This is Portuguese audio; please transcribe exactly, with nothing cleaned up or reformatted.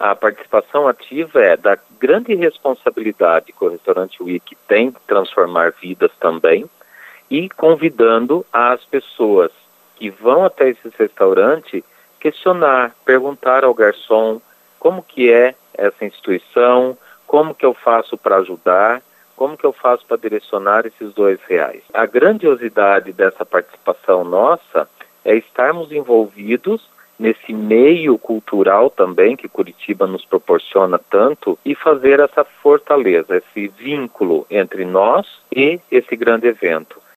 A participação ativa é da grande responsabilidade que o Restaurante Week tem de transformar vidas também, e convidando as pessoas que vão até esse restaurante questionar, perguntar ao garçom como que é essa instituição, como que eu faço para ajudar, como que eu faço para direcionar esses dois reais. A grandiosidade dessa participação nossa é estarmos envolvidos nesse meio cultural também que Curitiba nos proporciona tanto e fazer essa fortaleza, esse vínculo entre nós e esse grande evento.